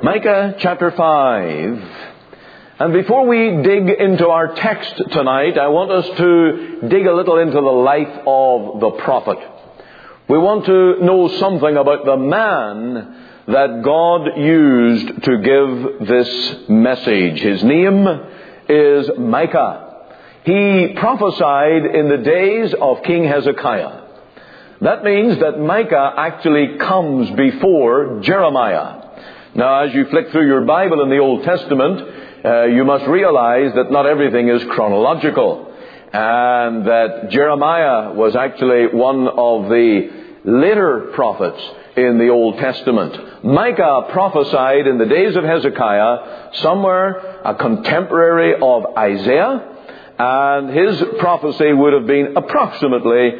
Micah chapter 5. And before we dig into our text tonight, I want us to dig a little into the life of the prophet. We want to know something about the man that God used to give this message. His name is Micah. He prophesied in the days of King Hezekiah. That means that Micah actually comes before Jeremiah. Now, as you flick through your Bible in the Old Testament, you must realize that not everything is chronological, and that Jeremiah was actually one of the later prophets in the Old Testament. Micah prophesied in the days of Hezekiah, somewhere a contemporary of Isaiah, and his prophecy would have been approximately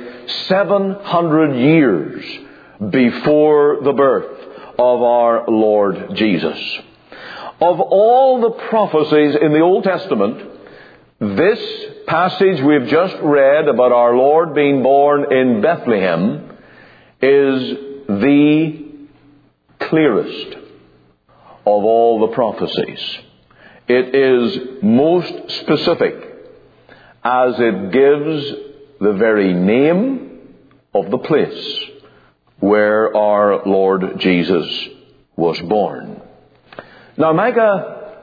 700 years before the birth of our Lord Jesus. Of all the prophecies in the Old Testament, this passage we've just read about our Lord being born in Bethlehem is the clearest of all the prophecies. It is most specific, as it gives the very name of the place where our Lord Jesus was born. Now, Micah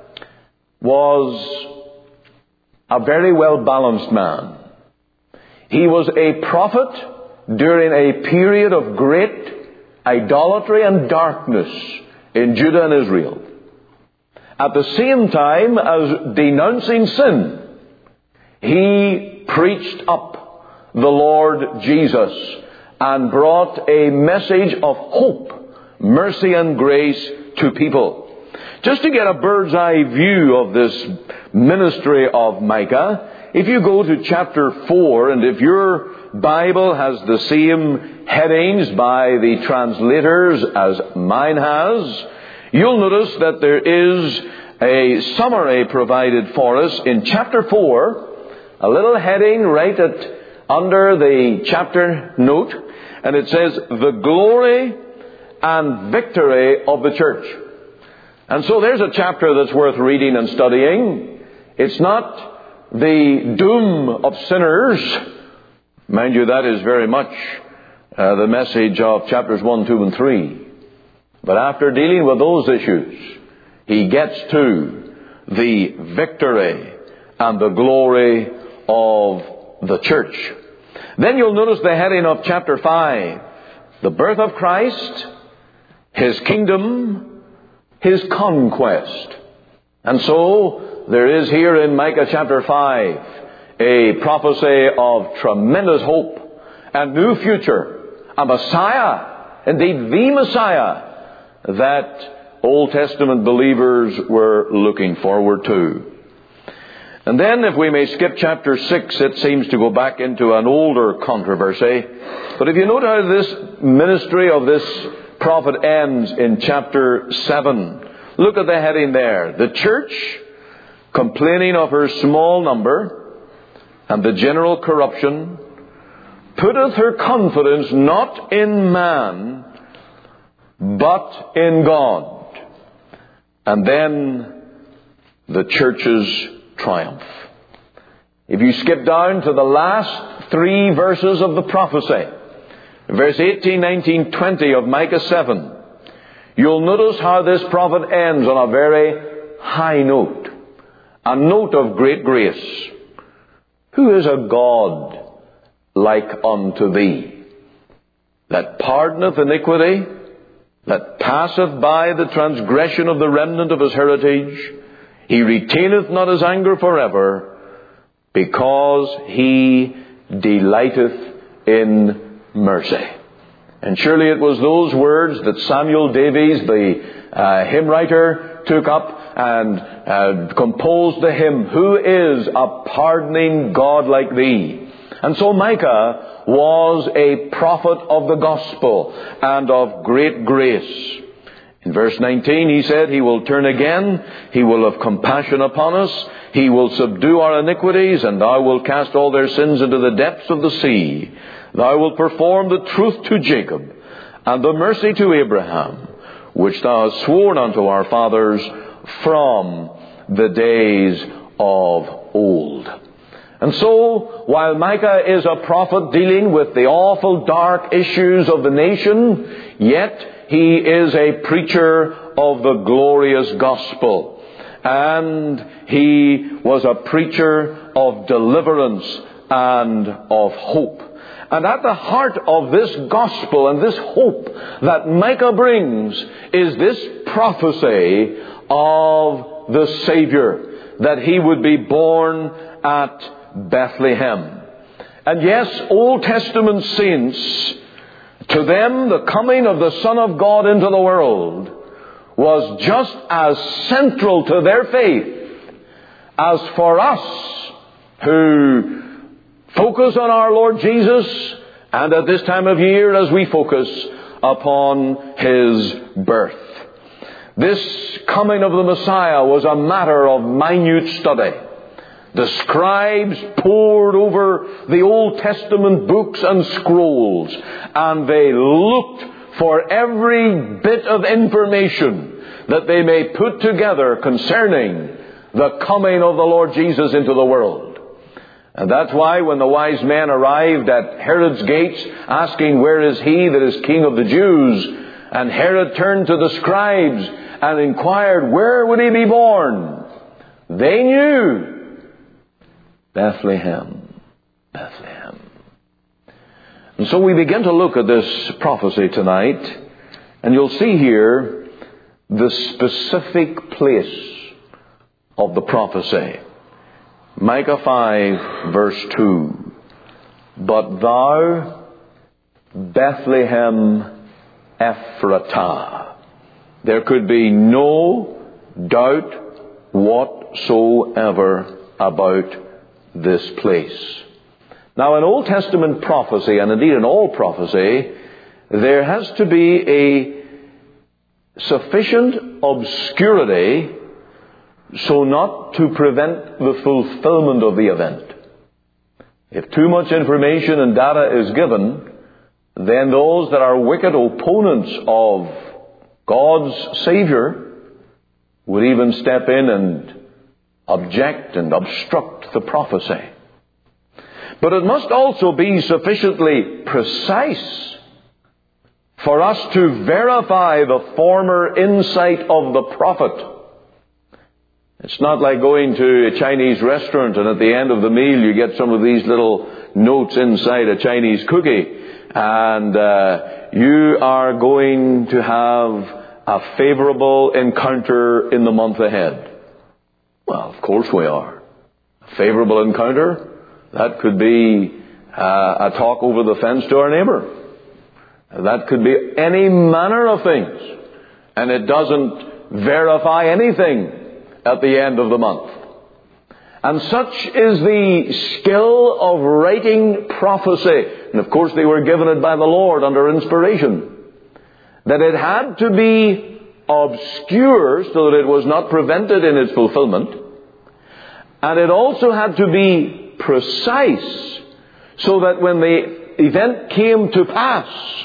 was a very well-balanced man. He was a prophet during a period of great idolatry and darkness in Judah and Israel. At the same time as denouncing sin, he preached up the Lord Jesus and brought a message of hope, mercy and grace to people. Just to get a bird's eye view of this ministry of Micah, if you go to chapter 4, and if your Bible has the same headings by the translators as mine has, you'll notice that there is a summary provided for us in chapter 4, a little heading right under the chapter note, and it says, "The glory and victory of the church." And so there's a chapter that's worth reading and studying. It's not the doom of sinners. Mind you, that is very much the message of chapters 1, 2, and 3. But after dealing with those issues, he gets to the victory and the glory of the church. Then you'll notice the heading of chapter 5. The birth of Christ, His kingdom, His conquest. And so there is here in Micah chapter 5 a prophecy of tremendous hope and new future. A Messiah, indeed the Messiah, that Old Testament believers were looking forward to. And then, if we may skip chapter 6, it seems to go back into an older controversy. But if you note how this ministry of this prophet ends in chapter 7, look at the heading there. The church, complaining of her small number and the general corruption, putteth her confidence not in man, but in God. And then the church's triumph. If you skip down to the last 3 verses of the prophecy, verse 18, 19, 20 of Micah 7, you'll notice how this prophet ends on a very high note, a note of great grace. Who is a God like unto thee, that pardoneth iniquity, that passeth by the transgression of the remnant of his heritage? He retaineth not his anger forever, because he delighteth in mercy. And surely it was those words that Samuel Davies, the hymn writer, took up and composed the hymn, "Who is a pardoning God like thee?" And so Micah was a prophet of the gospel and of great grace. In verse 19 he said, "He will turn again, He will have compassion upon us, He will subdue our iniquities, and Thou wilt cast all their sins into the depths of the sea. Thou wilt perform the truth to Jacob, and the mercy to Abraham, which thou hast sworn unto our fathers from the days of old. And so, while Micah is a prophet dealing with the awful dark issues of the nation, yet he is a preacher of the glorious gospel. And he was a preacher of deliverance and of hope. And at the heart of this gospel and this hope that Micah brings is this prophecy of the Savior, that he would be born at Bethlehem. And yes, Old Testament saints, to them the coming of the Son of God into the world was just as central to their faith as for us who focus on our Lord Jesus, and at this time of year as we focus upon His birth. This coming of the Messiah was a matter of minute study. The scribes pored over the Old Testament books and scrolls, and they looked for every bit of information that they may put together concerning the coming of the Lord Jesus into the world. And that's why when the wise men arrived at Herod's gates asking, "Where is he that is King of the Jews?" and Herod turned to the scribes and inquired, "Where would he be born?" they knew. Bethlehem. Bethlehem. And so we begin to look at this prophecy tonight, and you'll see here the specific place of the prophecy. Micah 5 verse 2. But thou, Bethlehem Ephratah. There could be no doubt whatsoever about this place. Now, in Old Testament prophecy, and indeed in all prophecy, there has to be a sufficient obscurity so not to prevent the fulfillment of the event. If too much information and data is given, then those that are wicked opponents of God's Savior would even step in and object and obstruct the prophecy. But it must also be sufficiently precise for us to verify the former insight of the prophet. It's not like going to a Chinese restaurant and at the end of the meal you get some of these little notes inside a Chinese cookie, and you are going to have a favorable encounter in the month ahead. Well, of course we are. A favorable encounter? That could be a talk over the fence to our neighbor. That could be any manner of things. And it doesn't verify anything at the end of the month. And such is the skill of writing prophecy. And of course they were given it by the Lord under inspiration. That it had to be obscure so that it was not prevented in its fulfillment. And it also had to be precise so that when the event came to pass,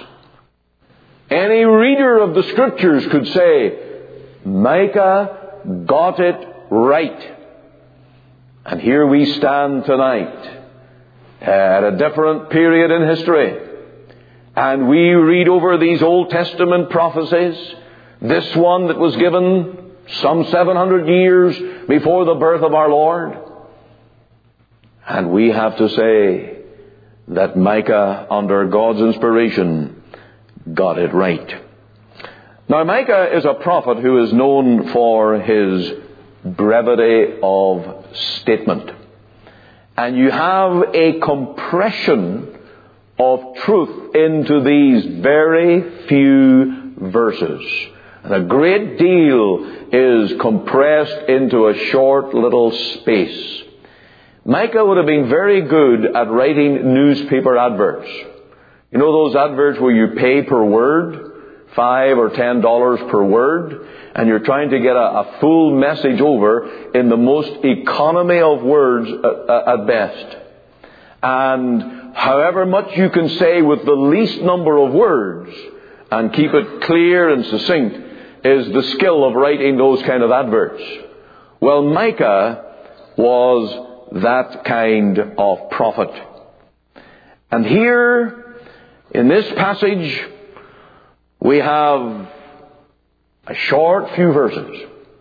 any reader of the Scriptures could say, Micah got it right. And here we stand tonight at a different period in history. And we read over these Old Testament prophecies. This one that was given some 700 years before the birth of our Lord. And we have to say that Micah, under God's inspiration, got it right. Now, Micah is a prophet who is known for his brevity of statement. And you have a compression of truth into these very few verses. And a great deal is compressed into a short little space. Micah would have been very good at writing newspaper adverts. You know those adverts where you pay per word? $5 or $10 per word, and you're trying to get a full message over in the most economy of words at best. And however much you can say with the least number of words and keep it clear and succinct, is the skill of writing those kind of adverts. Well, Micah was that kind of prophet. And here, in this passage, we have a short few verses,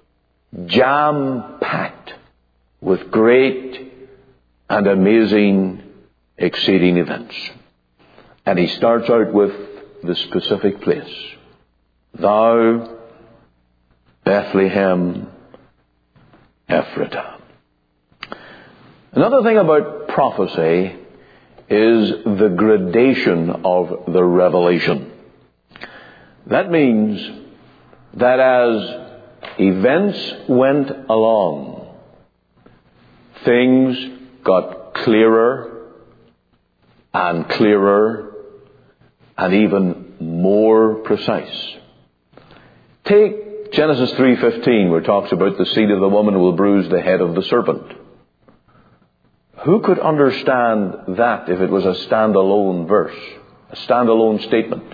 jam-packed with great and amazing exceeding events. And he starts out with the specific place. Thou, Bethlehem, Ephratah. Another thing about prophecy is the gradation of the revelation. That means that as events went along, things got clearer and clearer and even more precise. Take Genesis 3:15, where it talks about the seed of the woman will bruise the head of the serpent. Who could understand that if it was a standalone verse, a standalone statement?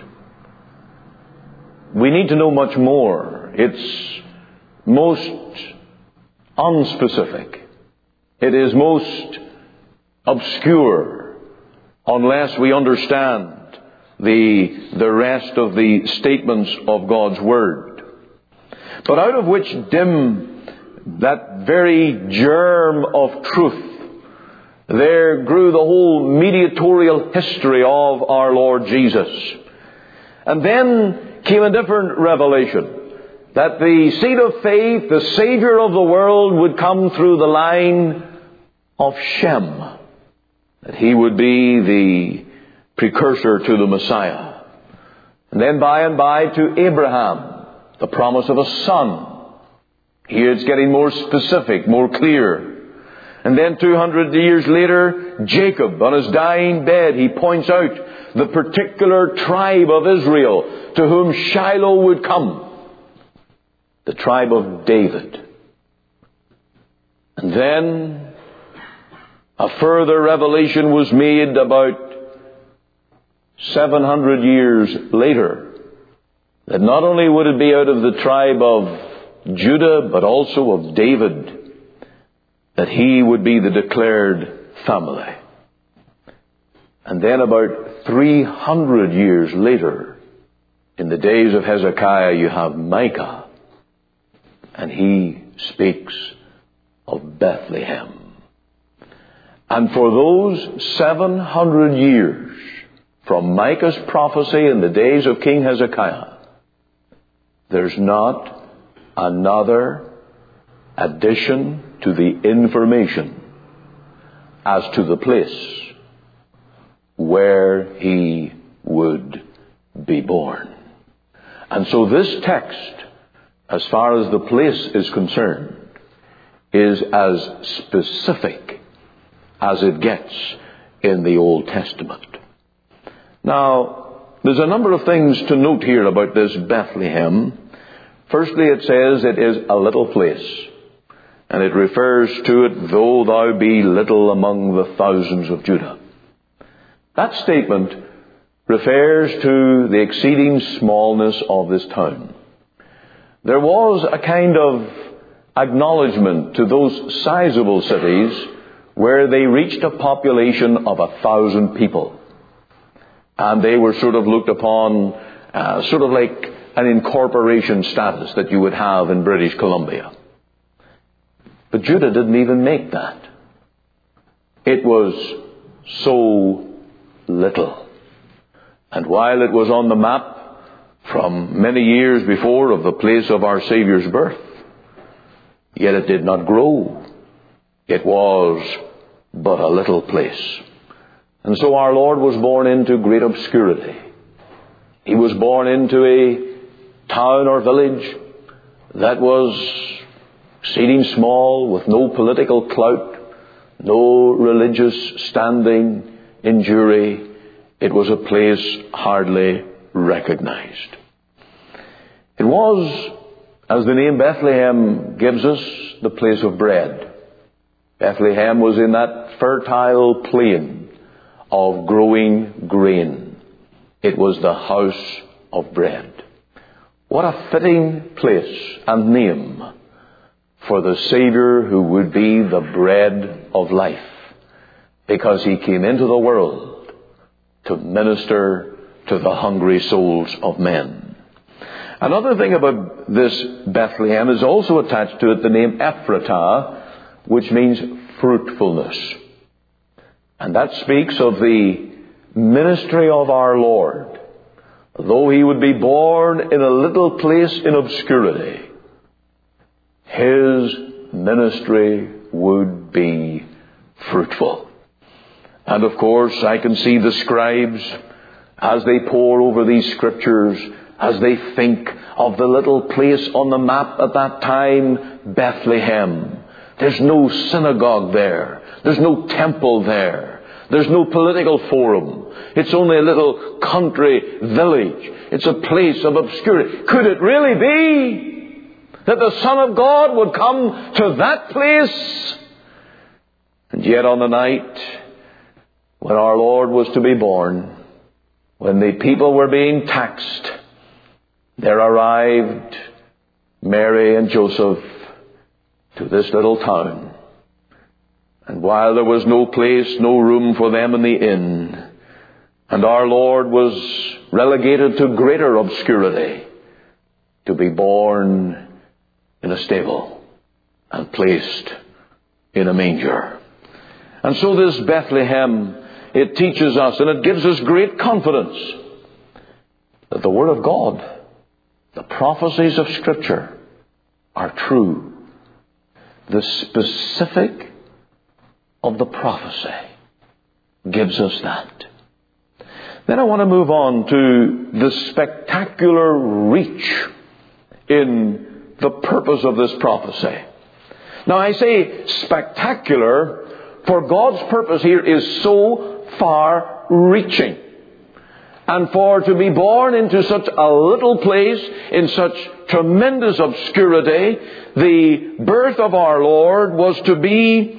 We need to know much more. It's most unspecific. It is most obscure unless we understand the rest of the statements of God's Word. But out of which dim that very germ of truth, there grew the whole mediatorial history of our Lord Jesus. And then came a different revelation, that the seed of faith, the Savior of the world, would come through the line of Shem, that he would be the precursor to the Messiah. And then by and by to Abraham, the promise of a son. Here it's getting more specific, more clear. And then 200 years later, Jacob, on his dying bed, he points out the particular tribe of Israel to whom Shiloh would come. The tribe of David. And then a further revelation was made about 700 years later, that not only would it be out of the tribe of Judah, but also of David, that he would be the declared family. And then about 300 years later, in the days of Hezekiah, you have Micah, and he speaks of Bethlehem. And for those 700 years, from Micah's prophecy in the days of King Hezekiah, there's not another addition to the information as to the place where he would be born. And so this text, as far as the place is concerned, is as specific as it gets in the Old Testament. Now, there's a number of things to note here about this Bethlehem. Firstly, it says it is a little place. And it refers to it, though thou be little among the thousands of Judah. That statement refers to the exceeding smallness of this town. There was a kind of acknowledgement to those sizable cities where they reached a population of 1,000 people. And they were sort of looked upon sort of like an incorporation status that you would have in British Columbia. But Judah didn't even make that. It was so little. And while it was on the map from many years before of the place of our Saviour's birth, yet it did not grow. It was but a little place. And so our Lord was born into great obscurity. He was born into a town or village that was exceeding small, with no political clout, no religious standing in jury. It was a place hardly recognized. It was, as the name Bethlehem gives us, the place of bread. Bethlehem was in that fertile plain of growing grain. It was the house of bread. What a fitting place and name for the Savior who would be the bread of life, because he came into the world to minister to the hungry souls of men. Another thing about this Bethlehem is also attached to it the name Ephratah, which means fruitfulness. And that speaks of the ministry of our Lord. Though he would be born in a little place in obscurity, his ministry would be fruitful. And of course, I can see the scribes, as they pore over these scriptures, as they think of the little place on the map at that time, Bethlehem. There's no synagogue there. There's no temple there. There's no political forum. It's only a little country village. It's a place of obscurity. Could it really be that the Son of God would come to that place? And yet on the night when our Lord was to be born, when the people were being taxed, there arrived Mary and Joseph to this little town. And while there was no place, no room for them in the inn, and our Lord was relegated to greater obscurity, to be born in a stable and placed in a manger. And so this Bethlehem, it teaches us and it gives us great confidence that the Word of God, the prophecies of Scripture, are true. The specific of the prophecy gives us that. Then I want to move on to the spectacular reach in the purpose of this prophecy. Now I say spectacular, for God's purpose here is so far-reaching. And for to be born into such a little place, in such tremendous obscurity, the birth of our Lord was to be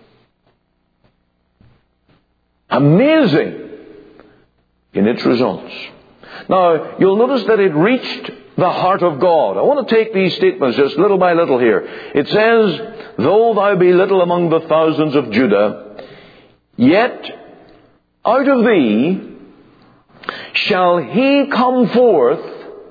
amazing in its results. Now, you'll notice that it reached the heart of God. I want to take these statements just little by little here. It says, though thou be little among the thousands of Judah, yet out of thee shall he come forth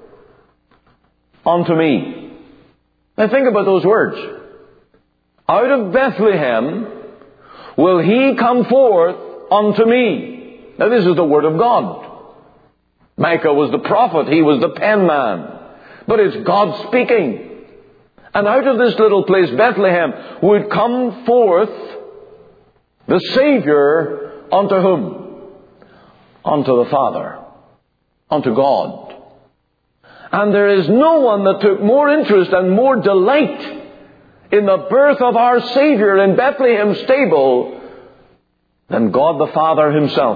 unto me. Now think about those words. Out of Bethlehem will he come forth unto me. Now this is the word of God. Micah was the prophet. He was the penman. But it's God speaking. And out of this little place, Bethlehem, would come forth the Savior unto whom? Unto the Father. Unto God. And there is no one that took more interest and more delight in the birth of our Savior in Bethlehem's stable than God the Father himself.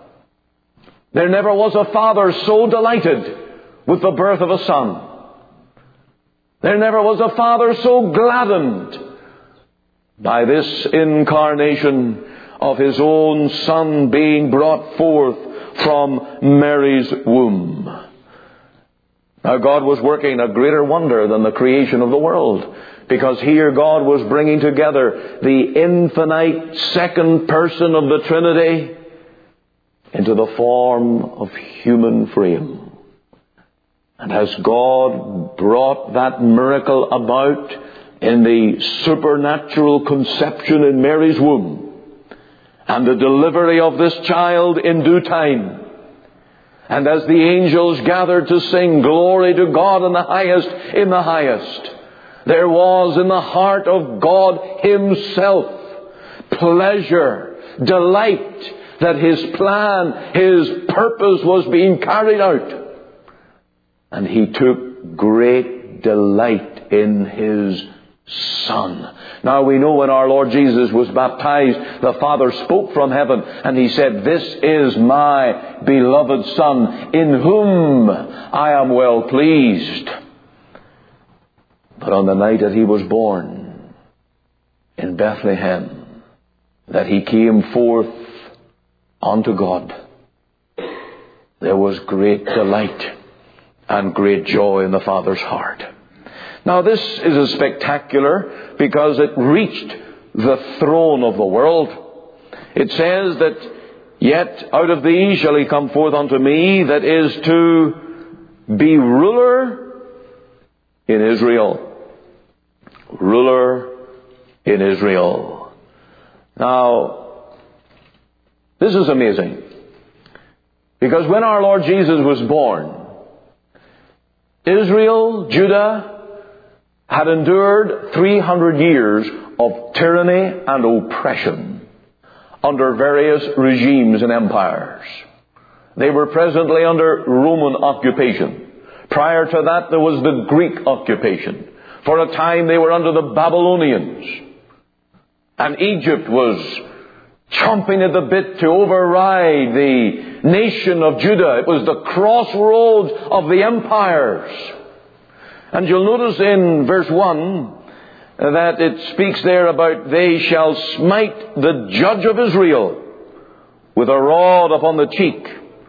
There never was a father so delighted with the birth of a son. There never was a father so gladdened by this incarnation of his own Son being brought forth from Mary's womb. Now God was working a greater wonder than the creation of the world, because here God was bringing together the infinite second person of the Trinity into the form of human frame. And as God brought that miracle about in the supernatural conception in Mary's womb, and the delivery of this child in due time, and as the angels gathered to sing glory to God in the highest, there was in the heart of God himself pleasure, delight that his plan, his purpose was being carried out. And he took great delight in his Son. Now we know when our Lord Jesus was baptized, the Father spoke from heaven and he said, "This is my beloved Son, in whom I am well pleased." But on the night that he was born in Bethlehem, that he came forth unto God, there was great delight and great joy in the Father's heart. Now this is spectacular because it reached the throne of the world. It says that, yet out of these shall he come forth unto me, that is to be ruler in Israel. Ruler in Israel. Now, this is amazing. Because when our Lord Jesus was born, Israel, Judah, had endured 300 years of tyranny and oppression under various regimes and empires. They were presently under Roman occupation. Prior to that, there was the Greek occupation. For a time, they were under the Babylonians. And Egypt was chomping at the bit to override the nation of Judah. It was the crossroads of the empires. And you'll notice in verse 1 that it speaks there about they shall smite the judge of Israel with a rod upon the cheek.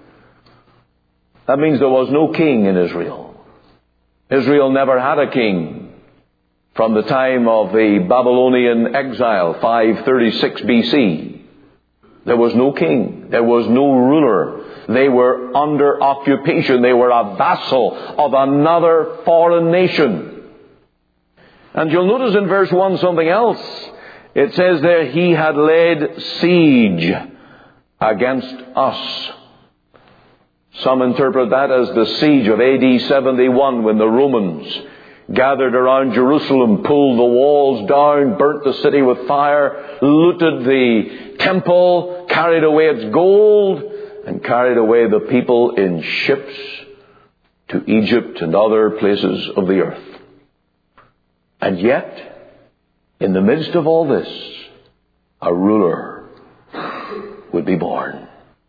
That means there was no king in Israel. Israel never had a king from the time of the Babylonian exile, 536 BC. There was no king. There was no ruler. They were under occupation. They were a vassal of another foreign nation. And you'll notice in verse 1 something else. It says there, he had laid siege against us. Some interpret that as the siege of AD 71, when the Romans gathered around Jerusalem, pulled the walls down, burnt the city with fire, looted the temple, carried away its gold, and carried away the people in ships to Egypt and other places of the earth. And yet, in the midst of all this, a ruler would be born.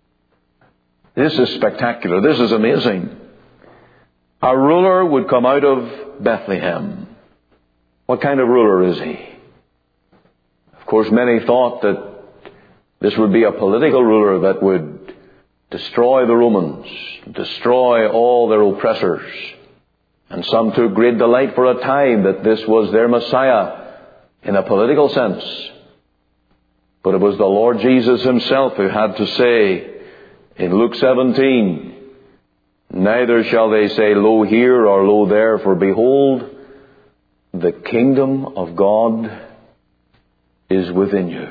This is spectacular. This is amazing. A ruler would come out of Bethlehem. What kind of ruler is he? Of course, many thought that this would be a political ruler that would destroy the Romans, destroy all their oppressors. And some took great delight for a time that this was their Messiah in a political sense. But it was the Lord Jesus himself who had to say in Luke 17, neither shall they say, lo here or lo there, for behold, the kingdom of God is within you.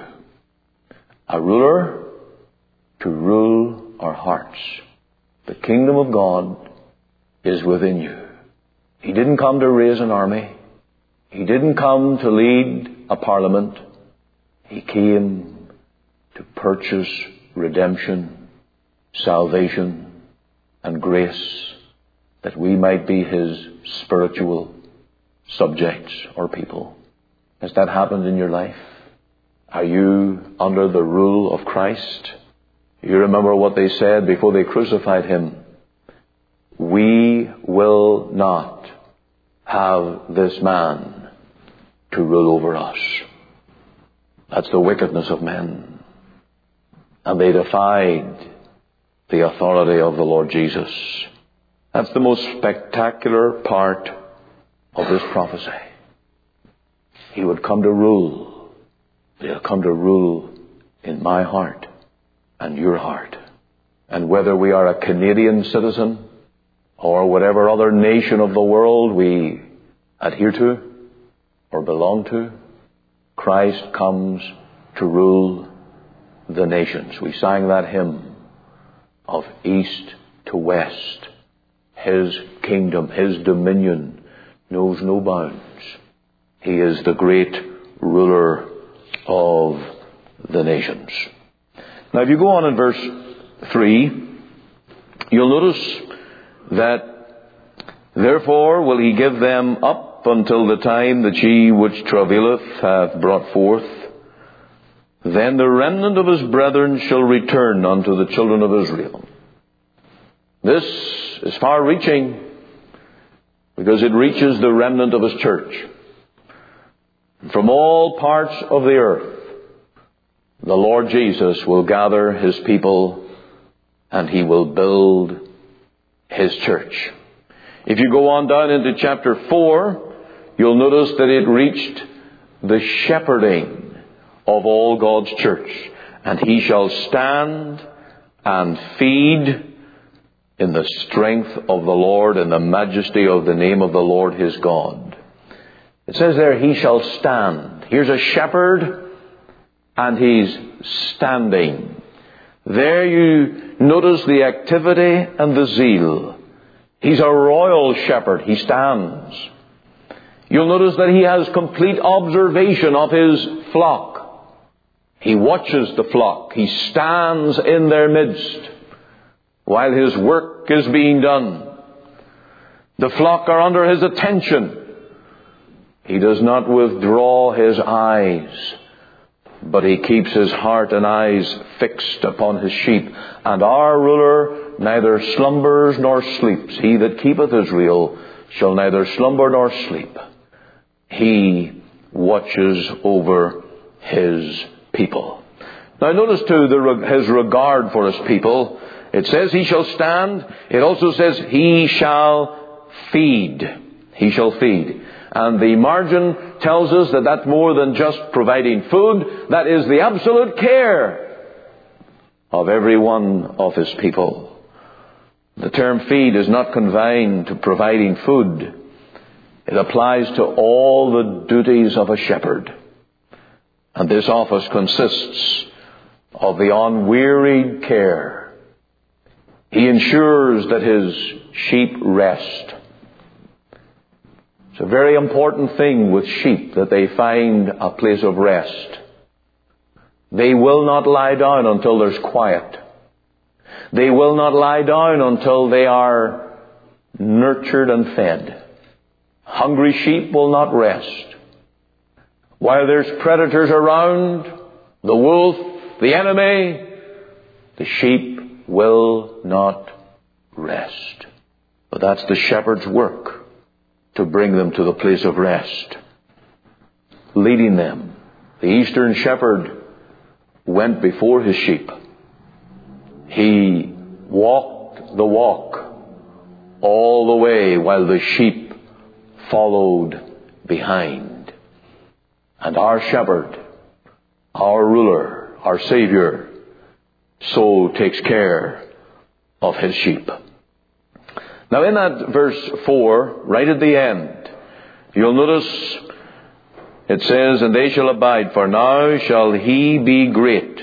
A ruler to rule our hearts. The kingdom of God is within you. He didn't come to raise an army. He didn't come to lead a parliament. He came to purchase redemption, salvation, and grace, that we might be his spiritual subjects or people. Has that happened in your life? Are you under the rule of Christ? You remember what they said before they crucified him. We will not have this man to rule over us. That's the wickedness of men. And they defied the authority of the Lord Jesus. That's the most spectacular part of this prophecy. He would come to rule. He'll come to rule in my heart and your heart. And whether we are a Canadian citizen or whatever other nation of the world we adhere to or belong to, Christ comes to rule the nations. We sang that hymn of east to west. His kingdom, his dominion knows no bounds. He is the great ruler of the nations. Now if you go on in verse 3, you'll notice that therefore will he give them up until the time that she which travaileth hath brought forth. Then the remnant of his brethren shall return unto the children of Israel. This is far-reaching because it reaches the remnant of his church. From all parts of the earth, the Lord Jesus will gather his people and he will build his church. If you go on down into chapter 4, you'll notice that it reached the shepherding of all God's church. And he shall stand and feed in the strength of the Lord and the majesty of the name of the Lord his God. It says there, he shall stand. Here's a shepherd, and he's standing. There you notice the activity and the zeal. He's a royal shepherd. He stands. You'll notice that he has complete observation of his flock. He watches the flock. He stands in their midst while his work is being done. The flock are under his attention. He does not withdraw his eyes, but he keeps his heart and eyes fixed upon his sheep. And our ruler neither slumbers nor sleeps. He that keepeth Israel shall neither slumber nor sleep. He watches over his people. Now notice too his regard for his people. It says he shall stand. It also says he shall feed. He shall feed. And the margin tells us that that's more than just providing food. That is the absolute care of every one of his people. The term feed is not confined to providing food. It applies to all the duties of a shepherd. And this office consists of the unwearied care. He ensures that his sheep rest. It's a very important thing with sheep that they find a place of rest. They will not lie down until there's quiet. They will not lie down until they are nurtured and fed. Hungry sheep will not rest. While there's predators around, the wolf, the enemy, the sheep will not rest. But that's the shepherd's work, to bring them to the place of rest, leading them. The eastern shepherd went before his sheep. He walked the walk all the way while the sheep followed behind. And our shepherd, our ruler, our Savior, so takes care of his sheep. Now in that verse 4, right at the end, you'll notice it says, and they shall abide, for now shall he be great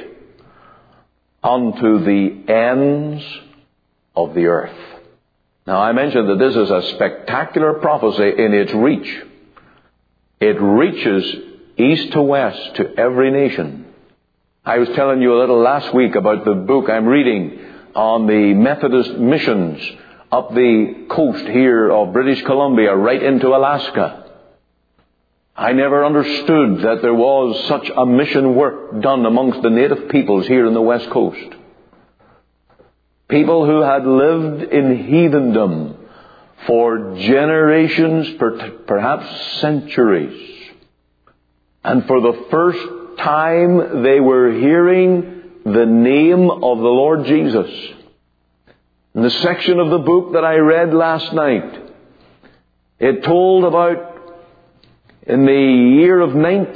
unto the ends of the earth. Now I mentioned that this is a spectacular prophecy in its reach. It reaches east to west to every nation. I was telling you a little last week about the book I'm reading on the Methodist missions up the coast here of British Columbia right into Alaska. I never understood that there was such a mission work done amongst the native peoples here in the West Coast. People who had lived in heathendom for generations, perhaps centuries. And for the first time they were hearing the name of the Lord Jesus. In the section of the book that I read last night, it told about in the year of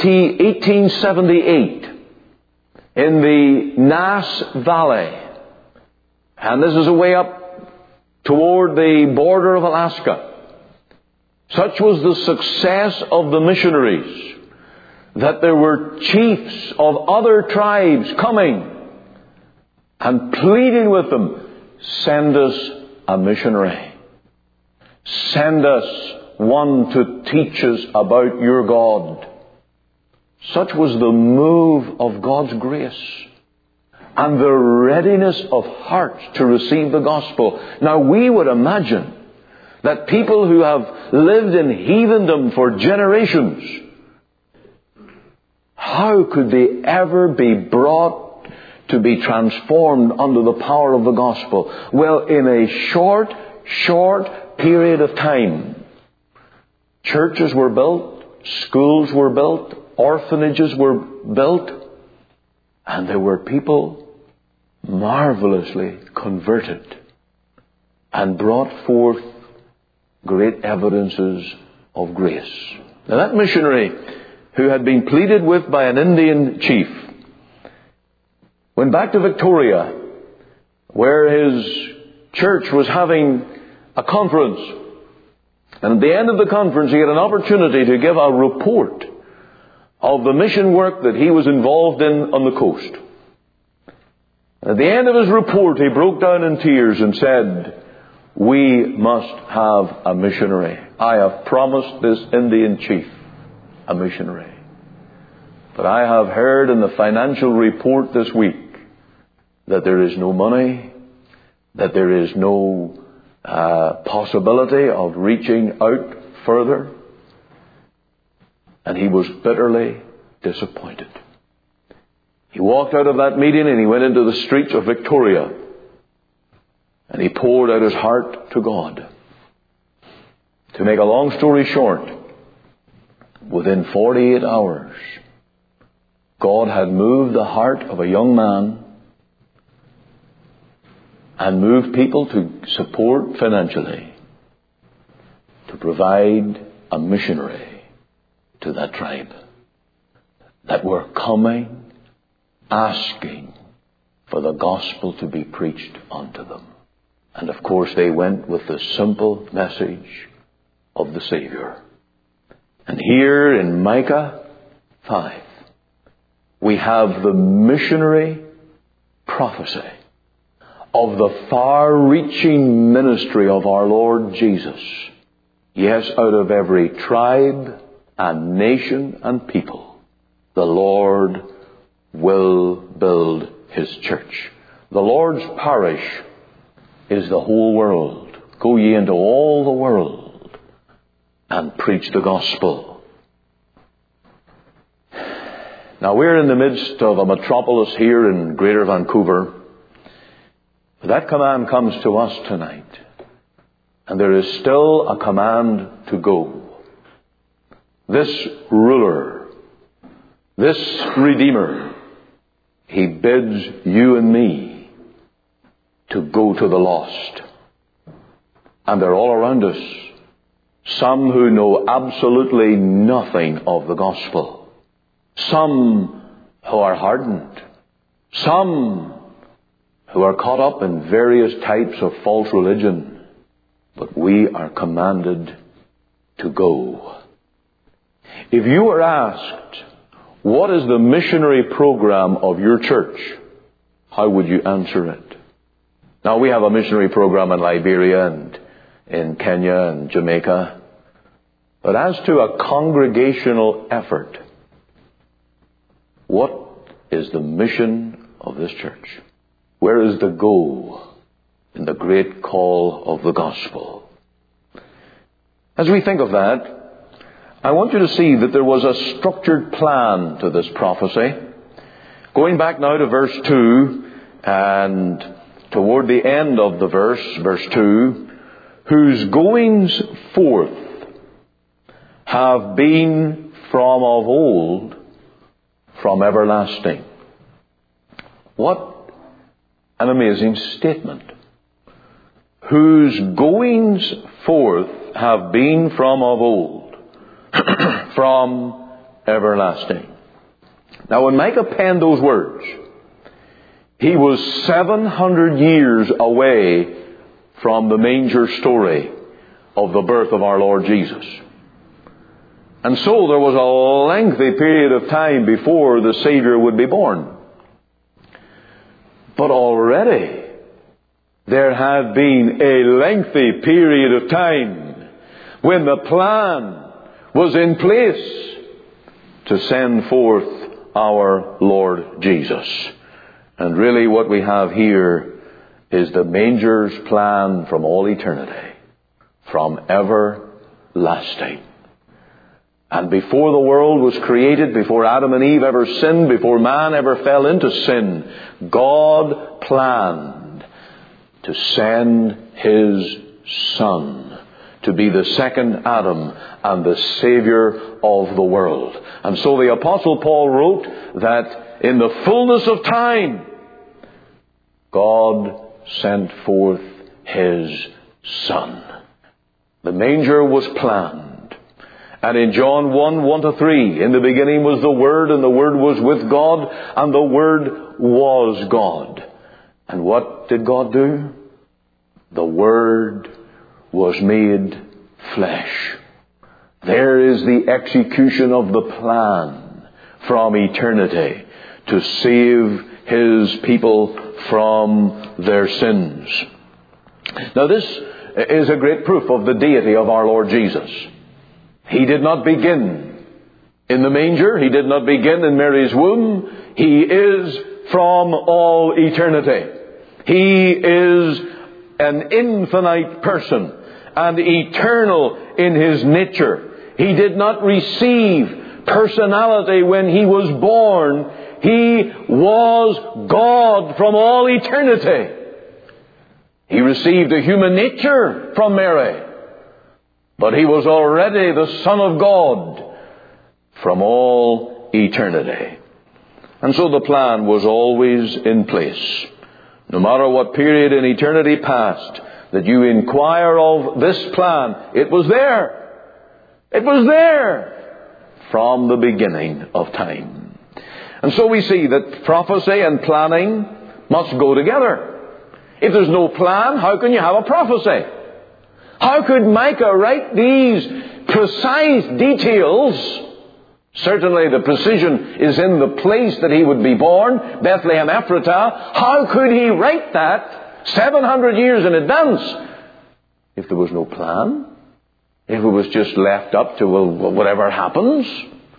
1878 in the Nass Valley. And this is a way up toward the border of Alaska. Such was the success of the missionaries that there were chiefs of other tribes coming and pleading with them, send us a missionary. Send us one to teach us about your God. Such was the move of God's grace and the readiness of hearts to receive the gospel. Now we would imagine that people who have lived in heathendom for generations, how could they ever be brought to be transformed under the power of the gospel? Well, in a short period of time, churches were built, schools were built, orphanages were built, and there were people marvelously converted and brought forth great evidences of grace. Now that missionary who had been pleaded with by an Indian chief went back to Victoria, where his church was having a conference. And at the end of the conference, he had an opportunity to give a report of the mission work that he was involved in on the coast. At the end of his report, he broke down in tears and said, "We must have a missionary. I have promised this Indian chief a missionary. But I have heard in the financial report this week that there is no money, that there is no possibility of reaching out further." And he was bitterly disappointed. He walked out of that meeting and he went into the streets of Victoria and he poured out his heart to God. To make a long story short, within 48 hours, God had moved the heart of a young man and moved people to support financially, to provide a missionary to that tribe that were coming, asking for the gospel to be preached unto them. And of course they went with the simple message of the Savior. And here in Micah 5, we have the missionary prophecy of the far-reaching ministry of our Lord Jesus. Yes, out of every tribe and nation and people, the Lord will build His church. The Lord's parish is the whole world. Go ye into all the world and preach the gospel. Now we're in the midst of a metropolis here in Greater Vancouver. That command comes to us tonight. And there is still a command to go. This ruler, this Redeemer, He bids you and me to go to the lost. And they're all around us. Some who know absolutely nothing of the gospel. Some who are hardened. Some who are caught up in various types of false religion. But we are commanded to go. If you were asked, what is the missionary program of your church? How would you answer it? Now we have a missionary program in Liberia and in Kenya and Jamaica. But as to a congregational effort, what is the mission of this church? Where is the goal in the great call of the gospel? As we think of that, I want you to see that there was a structured plan to this prophecy. Going back now to verse 2, and toward the end of the verse 2, whose goings forth have been from of old, from everlasting. What an amazing statement. Whose goings forth have been from of old, from everlasting. Now when Micah penned those words, he was 700 years away from the manger story of the birth of our Lord Jesus. And so there was a lengthy period of time before the Savior would be born. But already there had been a lengthy period of time when the plan was in place to send forth our Lord Jesus. And really what we have here is the manger's plan from all eternity, from everlasting. And before the world was created, before Adam and Eve ever sinned, before man ever fell into sin, God planned to send His Son to be the second Adam and the Savior of the world. And so the Apostle Paul wrote that in the fullness of time, God sent forth His Son. The manger was planned. And in John 1:1-3, in the beginning was the Word, and the Word was with God, and the Word was God. And what did God do? The Word was made flesh. There is the execution of the plan from eternity to save His people from their sins. Now this is a great proof of the deity of our Lord Jesus. He did not begin in the manger. He did not begin in Mary's womb. He is from all eternity. He is an infinite person and eternal in His nature. He did not receive personality when He was born. He was God from all eternity. He received a human nature from Mary, but He was already the Son of God from all eternity. And so the plan was always in place. No matter what period in eternity past that you inquire of this plan, it was there. It was there from the beginning of time. And so we see that prophecy and planning must go together. If there's no plan, how can you have a prophecy? How could Micah write these precise details? Certainly the precision is in the place that he would be born, Bethlehem Ephratah. How could he write that 700 years in advance if there was no plan? If it was just left up to, well, whatever happens?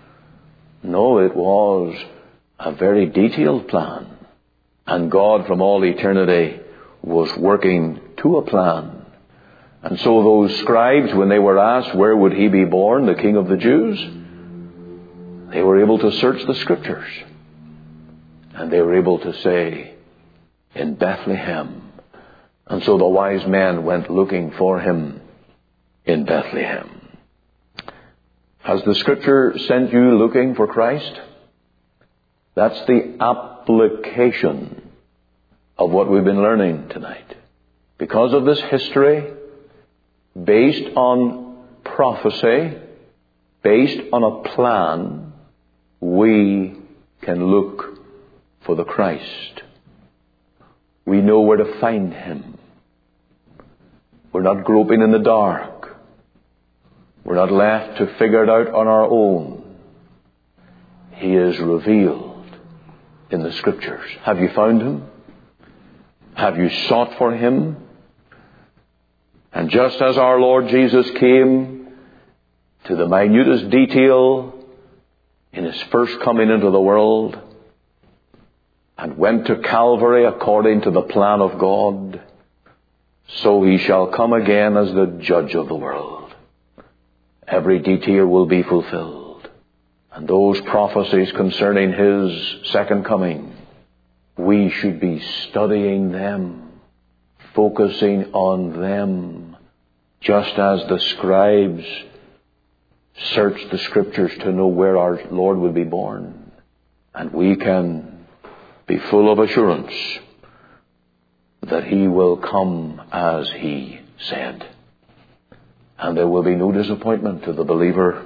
No, it was a very detailed plan. And God from all eternity was working to a plan. And so those scribes, when they were asked where would He be born, the King of the Jews, they were able to search the Scriptures. And they were able to say, in Bethlehem. And so the wise men went looking for Him in Bethlehem. Has the Scripture sent you looking for Christ? That's the application of what we've been learning tonight. Because of this history, based on prophecy, based on a plan, we can look for the Christ. We know where to find Him. We're not groping in the dark. We're not left to figure it out on our own. He is revealed in the Scriptures. Have you found Him? Have you sought for Him? And just as our Lord Jesus came to the minutest detail in His first coming into the world and went to Calvary according to the plan of God, so He shall come again as the judge of the world. Every detail will be fulfilled. And those prophecies concerning His second coming, we should be studying them, focusing on them, just as the scribes searched the Scriptures to know where our Lord would be born. And we can be full of assurance that He will come as He said. And there will be no disappointment to the believer.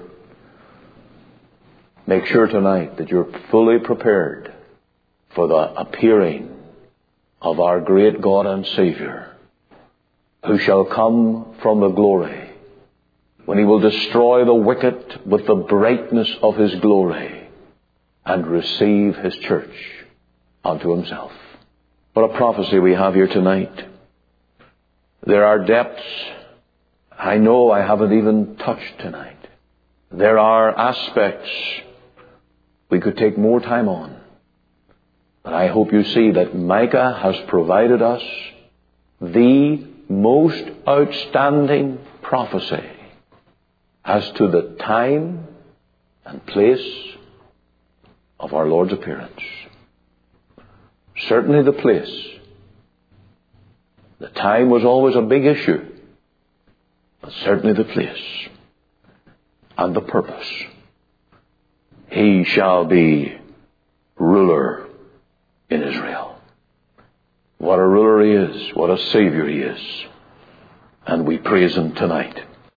Make sure tonight that you're fully prepared for the appearing of our great God and Savior, who shall come from the glory, when He will destroy the wicked with the brightness of His glory and receive His church unto Himself. What a prophecy we have here tonight. There are depths I know I haven't even touched tonight. There are aspects we could take more time on. But I hope you see that Micah has provided us the most outstanding prophecy as to the time and place of our Lord's appearance. Certainly the place. The time was always a big issue, but certainly the place and the purpose. He shall be ruler in Israel. What a ruler He is. What a Savior He is. And we praise Him tonight.